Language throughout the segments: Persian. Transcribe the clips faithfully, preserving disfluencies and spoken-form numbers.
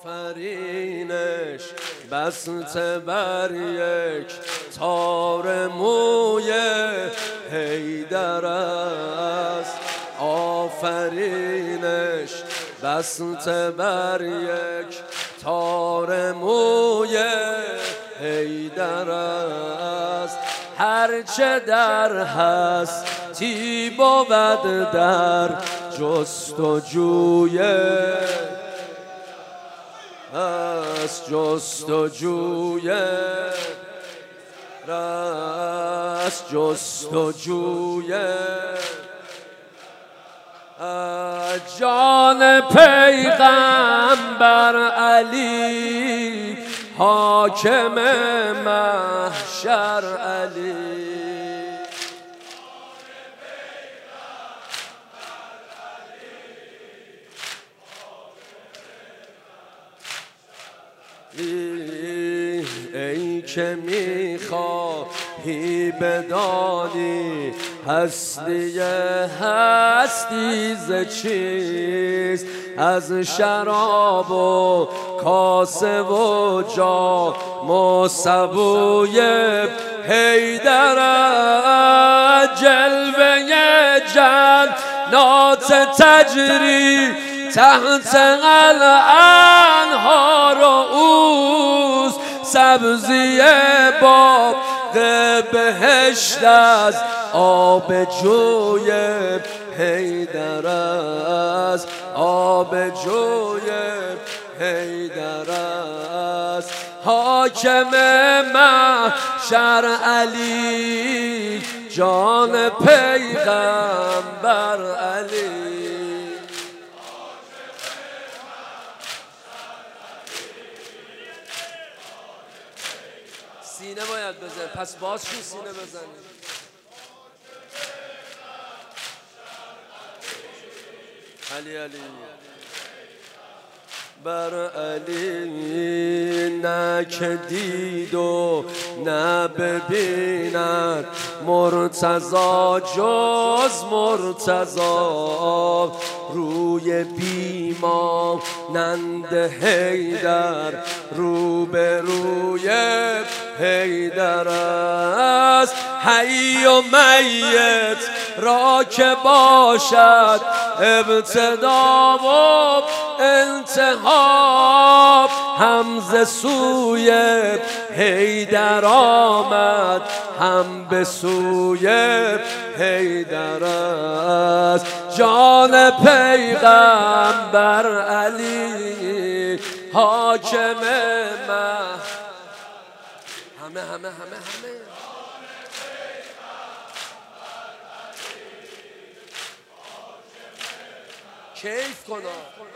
آفرینش بسته بر یک تار موی حیدر است. آفرینش بسته بر یک تار موی حیدر است. هرچه در هستی بود در جستجوی است، جستجوی است، جستجوی جان پیغمبر علی، حاکم محشر علی. ای که میخواهی بدانی هستی هستی ز چیست، از شراب و کاسه و جام و سبوی حیدر، جلوه جنات تجری تحت الانهار و اوست، سبزی باغ بهشت از آب جوی حیدر است، آب جوی حیدر است. حاکم محشر علی، جان پیغمبر علی. سینه باید بزن، پس باز شو سینه بزنی. علی علی بر علی نه که دید و نه ببیند مرتضی جز مرتضی، روی بیمانند حیدر رو به روی حیدر است. حی و میت را که باشد ابتدا و انتها، هم ز سوی حیدر آمد هم به سوی حیدر است. جان پیغمبر علی، حاکم مه همه همه همه همه کیف کنا.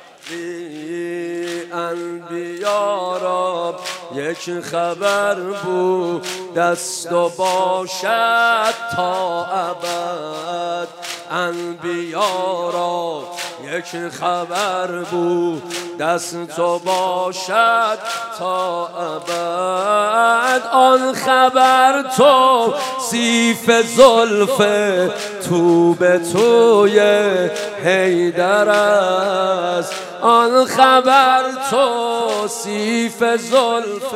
انبیا را یک خبر بود دست و باشد تا ابد، انبیا را یک خبر بود دست و باشد تا ابد. آن خبر تو سیف زلف تو به توی حیدر است، آن خبر تو سیف زلف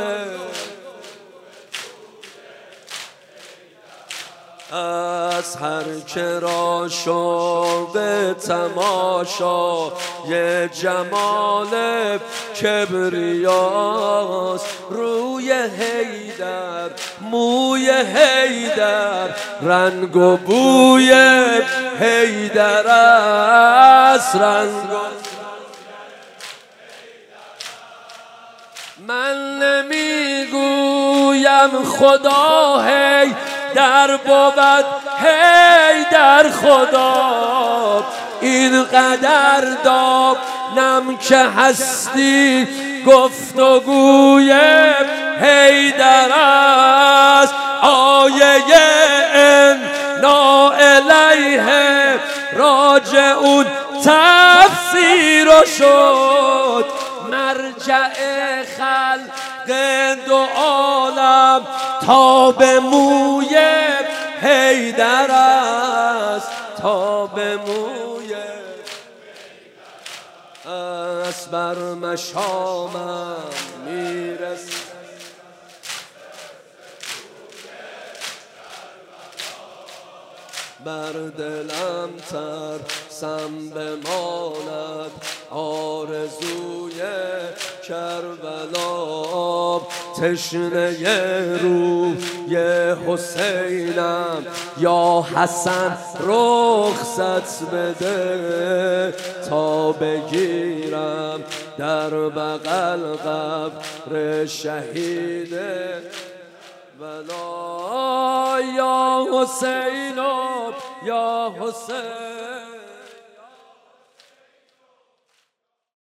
از هر که را شوق تماشا یه جمال کبریاست. روی حیدر موی حیدر رنگ و بوی حیدر است، رنگ و من نمیگویم خدا هی در بود هی در خدا، این قدر دانم که هستی گفتگوی حیدر است. آیه انا الیه راجعون تفسیر شد، مرجع خلق دو عالم تا به موی حیدر است، تا به موی است. بر مشامم میرسد. بر دلم ترسم بماند آرزوی کربلا، تشنه روی حسینم یا حسن رخصت بده تا بگیرم در بغل قبر شهید بلا. یا حسین یا حسین